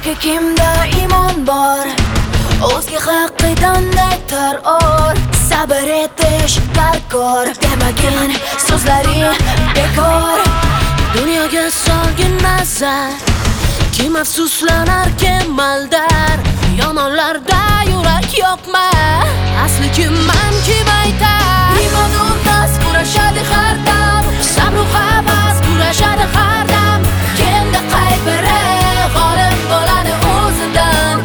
yoki kimda iymon bor, o'zga haqqidan aytar or. Sabr etish darkor, demagin so'zlaring bekor. Dunyoga solgin nazar, kim afsuslanar, kim maldar. Yomonlarda yurak yo'qma, asli kimman kim aytar. Iymon undas kurashadi har dam, Sabr havas kurashadi har dam. kimda qay biri g'olib bo'ladi o'zidan.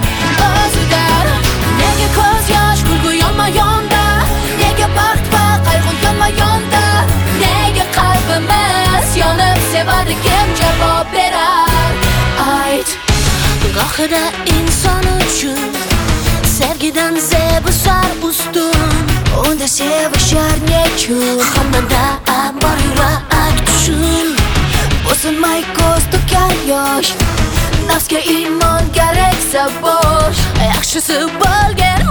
Nega ko'z yosh kulgu yonma yonda, Nega baxt va qayg'u yonma yonda, nega qalbimiz yonib sevadi, kim javob berar? Ayt. gohida inson uchun sevgidan zebusar ustun. Unda sevishar nechun, Hammada bor yurak tushun. bo'sinmay ko'z to'kar yosh, nafsga iymon gereksa bo'sh. Yaxshisi bo'lgin